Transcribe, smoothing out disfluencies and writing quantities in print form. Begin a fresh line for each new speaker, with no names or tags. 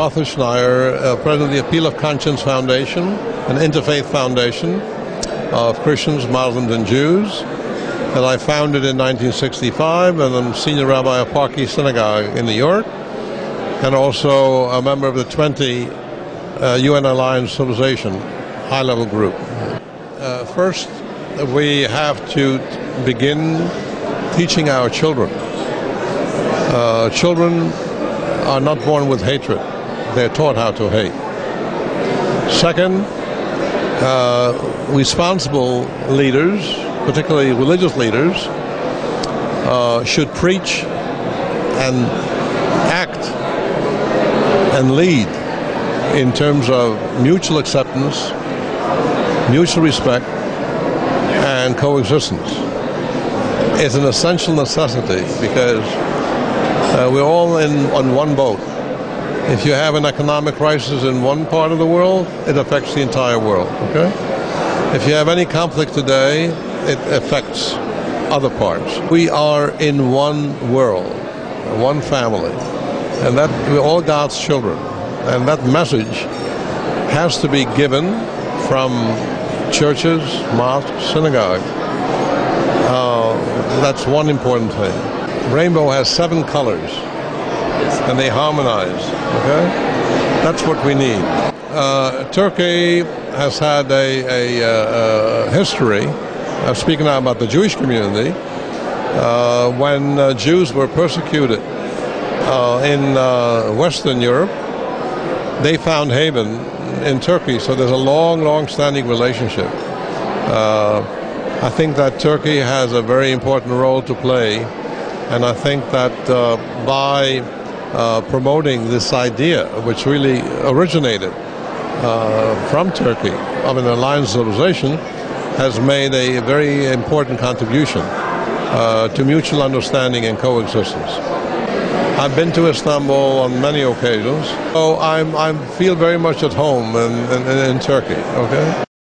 Arthur Schneier, president of the Appeal of Conscience Foundation, an interfaith foundation of Christians, Muslims, and Jews that I founded in 1965, and I'm senior rabbi of Park East Synagogue in New York, and also a member of the 20 UN Alliance Civilization high-level group. First, we have to begin teaching our children. Children are not born with hatred. They're taught how to hate. Second, responsible leaders, particularly religious leaders, should preach and act and lead in terms of mutual acceptance, mutual respect, and coexistence. It's an essential necessity because we're all on one boat. If you have an economic crisis in one part of the world, it affects the entire world, okay? If you have any conflict today, it affects other parts. We are in one world, one family, and that we're all God's children. And that message has to be given from churches, mosques, synagogues. That's one important thing. Rainbow has 7 colors, and they harmonize, okay? That's what we need. Turkey has had a history, speaking now about the Jewish community, when Jews were persecuted in Western Europe, they found haven in Turkey, so there's a long standing relationship. I think that Turkey has a very important role to play, and I think that by promoting this idea, which really originated from Turkey, of an alliance civilization, has made a very important contribution to mutual understanding and coexistence. I've been to Istanbul on many occasions, so I feel very much at home in Turkey, okay?